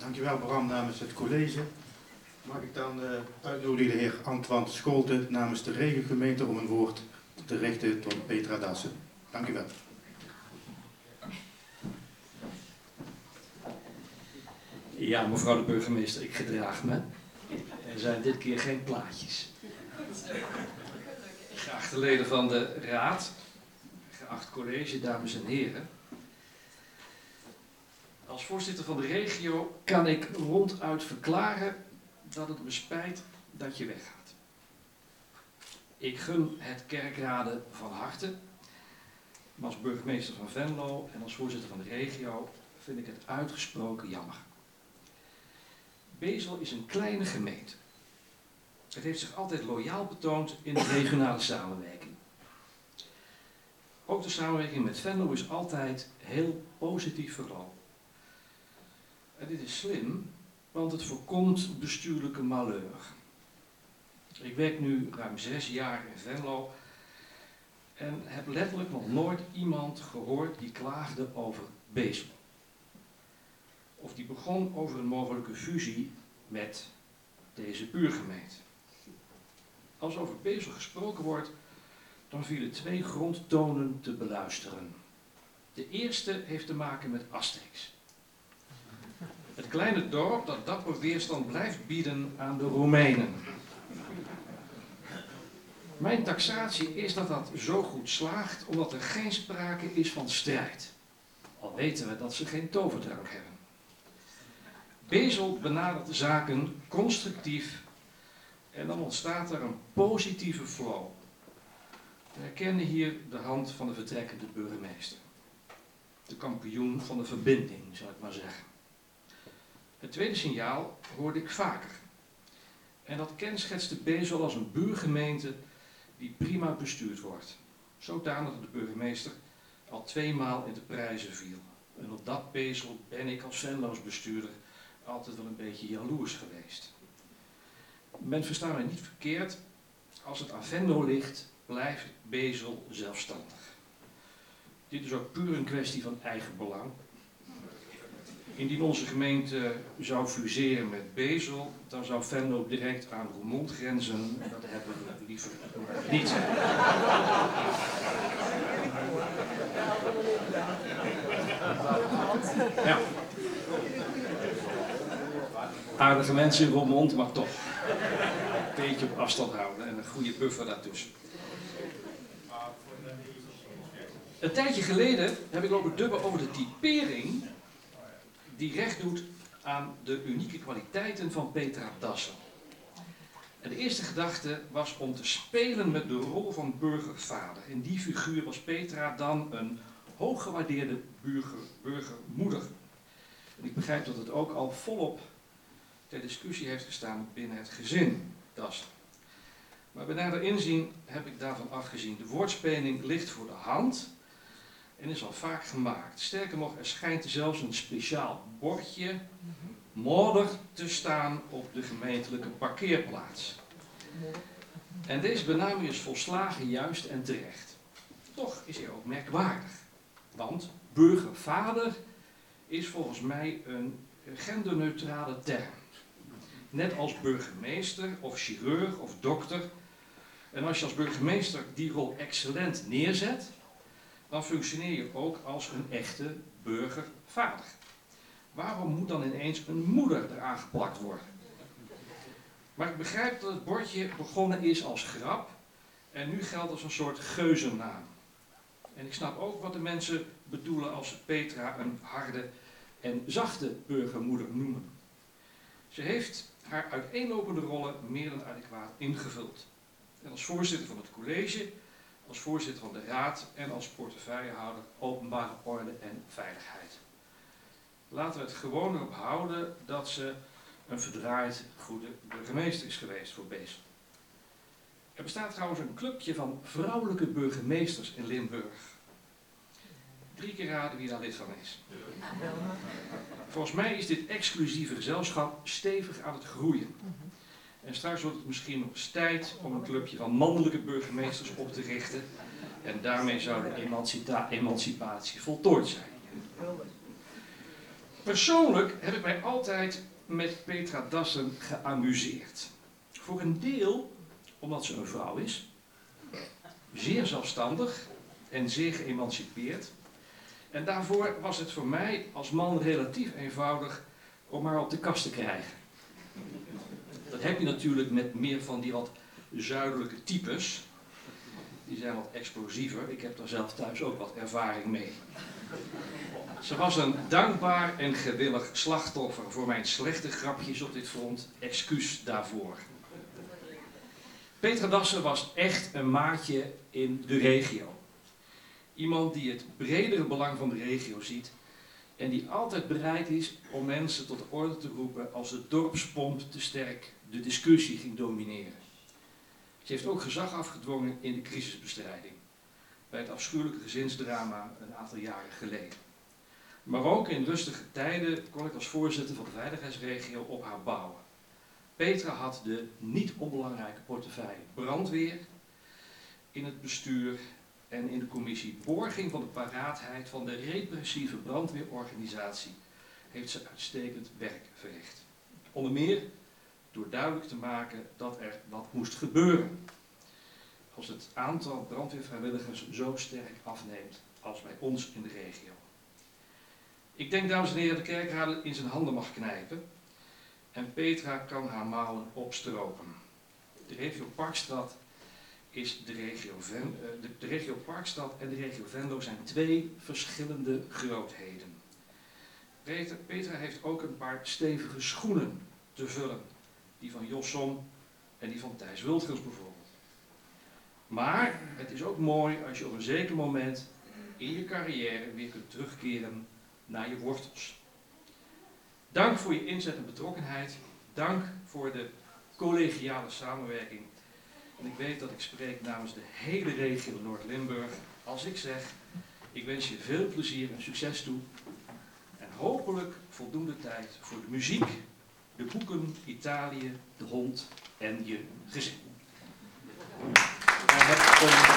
Dankjewel Bram namens het college. Mag ik dan uitnodigen de heer Antoine Scholte namens de regengemeente om een woord te richten tot Petra Dassen. Dank u wel. Ja, mevrouw de burgemeester, ik gedraag me. Er zijn dit keer geen plaatjes. Geachte leden van de raad, geacht college, dames en heren. Als voorzitter van de regio kan ik ronduit verklaren dat het me spijt dat je weggaat. Ik gun het kerkraden van harte, maar als burgemeester van Venlo en als voorzitter van de regio vind ik het uitgesproken jammer. Bezel is een kleine gemeente. Het heeft zich altijd loyaal betoond in de regionale samenwerking. Ook de samenwerking met Venlo is altijd heel positief verlopen. En dit is slim, want het voorkomt bestuurlijke malheur. Ik werk nu ruim 6 jaar in Venlo en heb letterlijk nog nooit iemand gehoord die klaagde over Bezel. Of die begon over een mogelijke fusie met deze buurgemeente. Als over Bezel gesproken wordt, dan vielen 2 grondtonen te beluisteren. De eerste heeft te maken met Asterix. Het kleine dorp dat dapper weerstand blijft bieden aan de Romeinen. Mijn taxatie is dat dat zo goed slaagt omdat er geen sprake is van strijd. Al weten we dat ze geen toverdrank hebben. Bezel benadert de zaken constructief en dan ontstaat er een positieve flow. We herkennen hier de hand van de vertrekkende burgemeester. De kampioen van de verbinding, zou ik maar zeggen. Het tweede signaal hoorde ik vaker. En dat kenschetste Bezel als een buurgemeente die prima bestuurd wordt. Zodanig dat de burgemeester al 2 maal in de prijzen viel. En op dat Bezel ben ik als Venlo's bestuurder altijd wel een beetje jaloers geweest. Men verstaat mij niet verkeerd, als het aan Venlo ligt, blijft Bezel zelfstandig. Dit is ook puur een kwestie van eigen belang. Indien onze gemeente zou fuseren met Bezel, dan zou Venlo direct aan Roermond grenzen. Dat hebben we liever niet. Ja. Aardige mensen in Roermond, maar toch. Een beetje op afstand houden en een goede buffer daartussen. Een tijdje geleden heb ik lopen dubben over de typering die recht doet aan de unieke kwaliteiten van Petra Dassen. En de eerste gedachte was om te spelen met de rol van burgervader. In die figuur was Petra dan een hooggewaardeerde burgermoeder. En ik begrijp dat het ook al volop ter discussie heeft gestaan binnen het gezin Dassen. Maar bij nader inzien heb ik daarvan afgezien. De woordspeling ligt voor de hand en is al vaak gemaakt. Sterker nog, er schijnt zelfs een speciaal bordje modder te staan op de gemeentelijke parkeerplaats. En deze benaming is volslagen juist en terecht. Toch is hij ook merkwaardig. Want burgervader is volgens mij een genderneutrale term. Net als burgemeester of chirurg of dokter. En als je als burgemeester die rol excellent neerzet, dan functioneer je ook als een echte burgervader. Waarom moet dan ineens een moeder eraan geplakt worden? Maar ik begrijp dat het bordje begonnen is als grap en nu geldt als een soort geuzennaam. En ik snap ook wat de mensen bedoelen als ze Petra een harde en zachte burgermoeder noemen. Ze heeft haar uiteenlopende rollen meer dan adequaat ingevuld. En als voorzitter van het college, als voorzitter van de raad en als portefeuillehouder openbare orde en veiligheid. Laten we het gewoon erop houden dat ze een verdraaid goede burgemeester is geweest voor Bezel. Er bestaat trouwens een clubje van vrouwelijke burgemeesters in Limburg. 3 keer raden wie daar lid van is. Volgens mij is dit exclusieve gezelschap stevig aan het groeien. En straks wordt het misschien nog eens tijd om een clubje van mannelijke burgemeesters op te richten. En daarmee zou de emancipatie voltooid zijn. Persoonlijk heb ik mij altijd met Petra Dassen geamuseerd. Voor een deel omdat ze een vrouw is, zeer zelfstandig en zeer geëmancipeerd. En daarvoor was het voor mij als man relatief eenvoudig om haar op de kast te krijgen. Dat heb je natuurlijk met meer van die wat zuidelijke types. Die zijn wat explosiever. Ik heb daar zelf thuis ook wat ervaring mee. Ze was een dankbaar en gewillig slachtoffer voor mijn slechte grapjes op dit front. Excuus daarvoor. Petra Dassen was echt een maatje in de regio. Iemand die het bredere belang van de regio ziet en die altijd bereid is om mensen tot de orde te roepen als de dorpspomp te sterk de discussie ging domineren. Ze heeft ook gezag afgedwongen in de crisisbestrijding, bij het afschuwelijke gezinsdrama een aantal jaren geleden. Maar ook in rustige tijden kon ik als voorzitter van de veiligheidsregio op haar bouwen. Petra had de niet onbelangrijke portefeuille brandweer in het bestuur en in de commissie borging van de paraatheid van de repressieve brandweerorganisatie heeft ze uitstekend werk verricht. Onder meer door duidelijk te maken dat er wat moest gebeuren als het aantal brandweervrijwilligers zo sterk afneemt als bij ons in de regio. Ik denk, dames en heren, de kerkraad in zijn handen mag knijpen en Petra kan haar mouwen opstropen. De regio Parkstad is de regio Parkstad en de regio Venlo zijn twee verschillende grootheden. Petra heeft ook een paar stevige schoenen te vullen. Die van Jos Som en die van Thijs Wultgens bijvoorbeeld. Maar het is ook mooi als je op een zeker moment in je carrière weer kunt terugkeren naar je wortels. Dank voor je inzet en betrokkenheid. Dank voor de collegiale samenwerking. En ik weet dat ik spreek namens de hele regio Noord-Limburg als ik zeg, ik wens je veel plezier en succes toe. En hopelijk voldoende tijd voor de muziek, de boeken, Italië, de hond en je gezin.